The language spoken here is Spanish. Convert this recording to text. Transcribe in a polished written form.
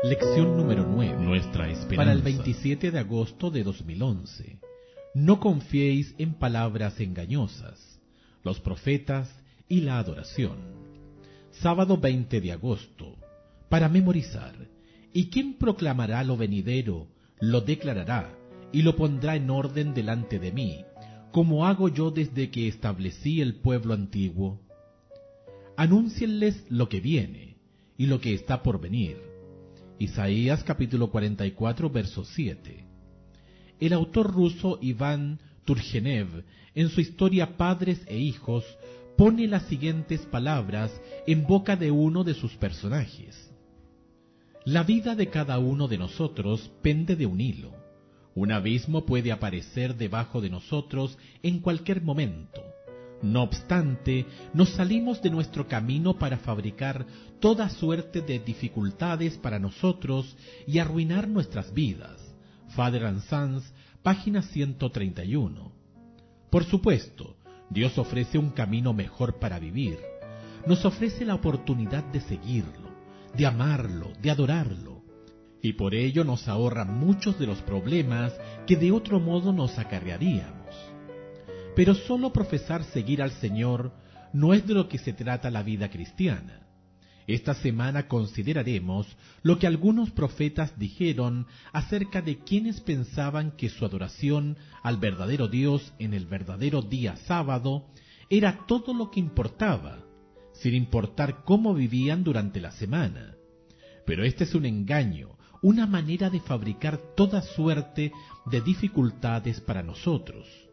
Lección número 9. Nuestra esperanza. Para el 27 de agosto de 2011. No confiéis en palabras engañosas, los profetas y la adoración. Sábado 20 de agosto. Para memorizar. ¿Y quién proclamará lo venidero, lo declarará y lo pondrá en orden delante de mí, como hago yo desde que establecí el pueblo antiguo? Anúncienles lo que viene y lo que está por venir. Isaías capítulo 44, verso 7. El autor ruso Iván Turgenev, en su historia Padres e Hijos, pone las siguientes palabras en boca de uno de sus personajes. La vida de cada uno de nosotros pende de un hilo. Un abismo puede aparecer debajo de nosotros en cualquier momento. No obstante, nos salimos de nuestro camino para fabricar toda suerte de dificultades para nosotros y arruinar nuestras vidas. Father and Sons, página 131. Por supuesto, Dios ofrece un camino mejor para vivir. Nos ofrece la oportunidad de seguirlo, de amarlo, de adorarlo. Y por ello nos ahorra muchos de los problemas que de otro modo nos acarrearíamos. Pero solo profesar seguir al Señor no es de lo que se trata la vida cristiana. Esta semana consideraremos lo que algunos profetas dijeron acerca de quienes pensaban que su adoración al verdadero Dios en el verdadero día sábado era todo lo que importaba, sin importar cómo vivían durante la semana. Pero este es un engaño, una manera de fabricar toda suerte de dificultades para nosotros.